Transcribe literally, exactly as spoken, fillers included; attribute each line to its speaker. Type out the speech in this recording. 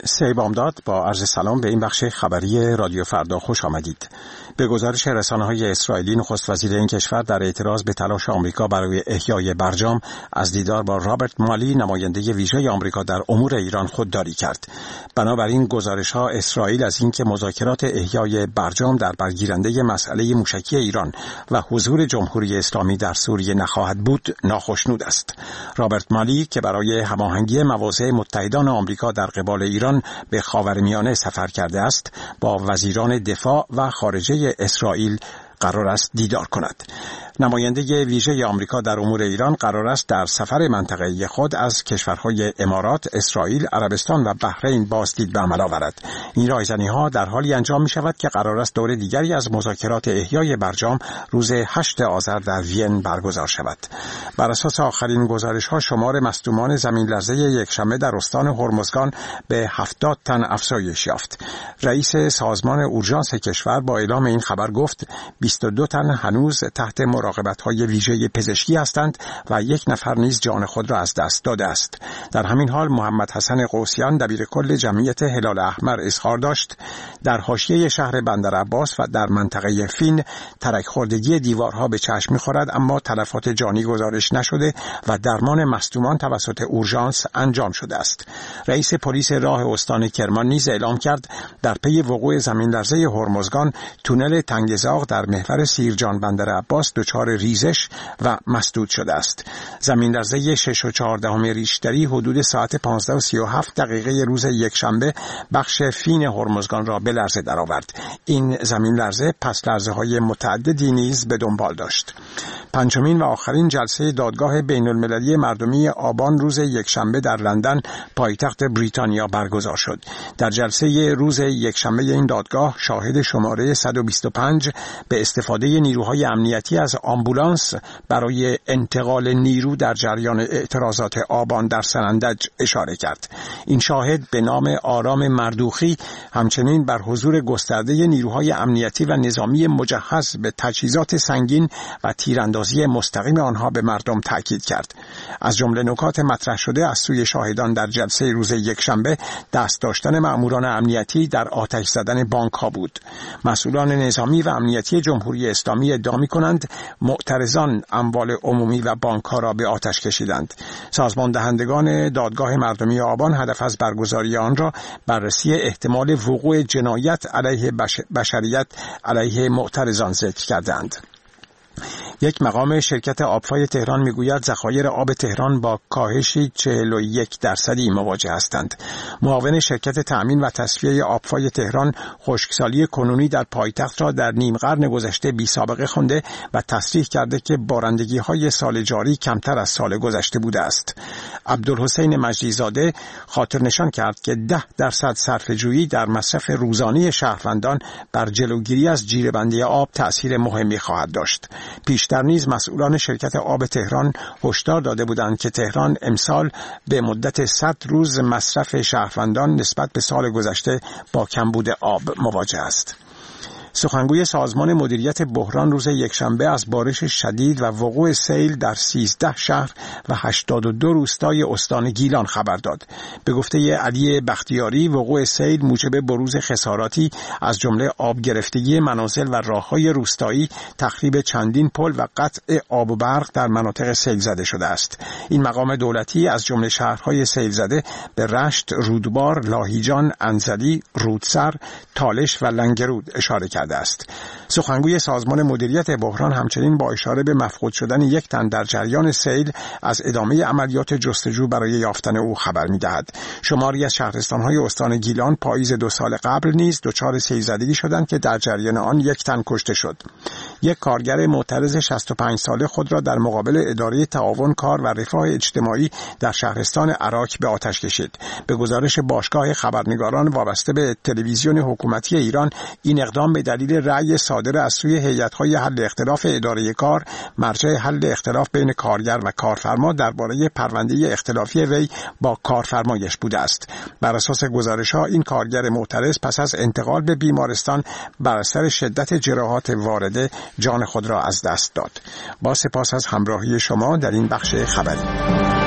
Speaker 1: سی بامداد با عرض سلام به این بخش خبری رادیو فردا خوش آمدید. به گزارش رسانه‌های اسرائیلی، نخست وزیر این کشور در اعتراض به تلاش آمریکا برای احیای برجام از دیدار با رابرت مالی، نماینده ویژه آمریکا در امور ایران، خودداری کرد. بنابراین گزارش‌ها اسرائیل از اینکه مذاکرات احیای برجام در برگیرنده مسئله موشکی ایران و حضور جمهوری اسلامی در سوریه نخواهد بود، ناخشنود است. رابرت مالی که برای هماهنگی مواضع متحدان آمریکا در قبال ایران به خاورمیانه سفر کرده است، با وزیران دفاع و خارجه اسرائیل قرار است دیدار کند. نماینده ویژه آمریکا در امور ایران قرار است در سفر منطقه‌ای خود از کشورهای امارات، اسرائیل، عربستان و بحرین بازدید به عمل آورد. این رایزنی‌ها در حالی انجام می‌شود که قرار است دور دیگری از مذاکرات احیای برجام روز هشتم آذر در وین برگزار شود. بر اساس آخرین گزارش‌ها، شمار مصدومان زمین‌لرزه یکشنبه در استان هرمزگان به هفتاد تن افزایش یافت. رئیس سازمان اورژانس کشور با اعلام این خبر گفت بیست و دو تن هنوز تحت مراقبت‌های ویژه پزشکی هستند و یک نفر نیز جان خود را از دست داده است. در همین حال محمد حسن قوسیان، دبیرکل جمعیت هلال احمر، اظهار داشت در حاشیه شهر بندرعباس و در منطقه فین ترک خوردگی دیوارها به چشم می‌خورد، اما تلفات جانی گزارش نشده و درمان مصدومان توسط اورژانس انجام شده است. رئیس پلیس راه استان کرمان نیز اعلام کرد در پی وقوع زمین‌لرزه هرمزگان تونل تنگزاغ در محور سیرجان بندرعباس دچار ریزش و مسدود شده است. زمین‌لرزه شش و چهاردهم ریشتری حدود ساعت پانزده و سی و هفت دقیقه روز یکشنبه بخش فین هرمزگان را به لرزه درآورد. این زمین‌لرزه پس لرزه‌های متعددی نیز به دنبال داشت. پنجمین و آخرین جلسه دادگاه بین‌المللی مردمی آبان روز یکشنبه در لندن، پایتخت بریتانیا، برگزار شد. در جلسه روز یکشنبه این دادگاه شاهد شماره صد و بیست و پنج به استفاده نیروهای امنیتی از آمبولانس برای انتقال نیرو در جریان اعتراضات آبان در سنندج اشاره کرد. این شاهد به نام آرام مردوخی همچنین بر حضور گسترده نیروهای امنیتی و نظامی مجهز به تجهیزات سنگین و تیراندازی مستقیم آنها به مردم تاکید کرد. از جمله نکات مطرح شده از سوی شاهدان در جلسه روز یکشنبه دست داشتن مأموران امنیتی در آتش زدن بانک‌ها بود. مسئولان نظامی و امنیتی جمهوری اسلامی ادعا می‌کنند معترضان اموال عمومی و بانک‌ها را به آتش کشیدند. سازمان دهندگان دادگاه مردمی آبان هدف از برگزاری آن را بررسی احتمال وقوع جنایت علیه بش... بشریت علیه معترضان ذکر کردند. یک مقام شرکت آبفای تهران میگوید ذخایر آب تهران با کاهشی چهل و یک درصدی مواجه هستند. معاون شرکت تأمین و تصفیه آبفای تهران خشکسالی کنونی در پایتخت را در نیم قرن گذشته بی سابقه خوانده و تصریح کرده که بارندگی‌های سال جاری کمتر از سال گذشته بوده است. عبدالحسین مجدی‌زاده خاطر نشان کرد که ده درصد صرفه‌جویی در مصرف روزانه شهروندان بر جلوگیری از جیره‌بندی آب تأثیر مهمی خواهد داشت. پیشتر نیز مسئولان شرکت آب تهران هشدار داده بودند که تهران امسال به مدت صد روز مصرف شهروندان نسبت به سال گذشته با کمبود آب مواجه است. سخنگوی سازمان مدیریت بحران روز یکشنبه از بارش شدید و وقوع سیل در سیزده شهر و هشتاد و دو روستای استان گیلان خبر داد. به گفته علی بختیاری، وقوع سیل موجب بروز خساراتی از جمله آب گرفتگی منازل و راههای روستایی، تخریب چندین پل و قطع آب و برق در مناطق سیل زده شده است. این مقام دولتی از جمله شهرهای سیل زده به رشت، رودبار، لاهیجان، انزلی، رودسر، تالش و لنگرود اشاره کرد است. سخنگوی سازمان مدیریت بحران همچنین با اشاره به مفقود شدن یک تن در جریان سیل از ادامه عملیات جستجو برای یافتن او خبر می‌دهد. شماری از شهرستان‌های استان گیلان پاییز دو سال قبل نیز دچار سیل زدگی شدند که در جریان آن یک تن کشته شد. یک کارگر معترض شصت و پنج ساله خود را در مقابل اداره تعاون کار و رفاه اجتماعی در شهرستان عراک به آتش کشید. به گزارش باشگاه خبرنگاران وابسته به تلویزیون حکومتی ایران، این اقدام به دلیل رأی صادر از سوی هیئت‌های حل اختلاف اداره کار، مرجع حل اختلاف بین کارگر و کارفرما درباره پرونده اختلافی وی با کارفرمایش بوده است. بر اساس گزارش‌ها این کارگر معترض پس از انتقال به بیمارستان بر اثر شدت جراحات وارده جان خود را از دست داد. با سپاس از همراهی شما در این بخش خبری.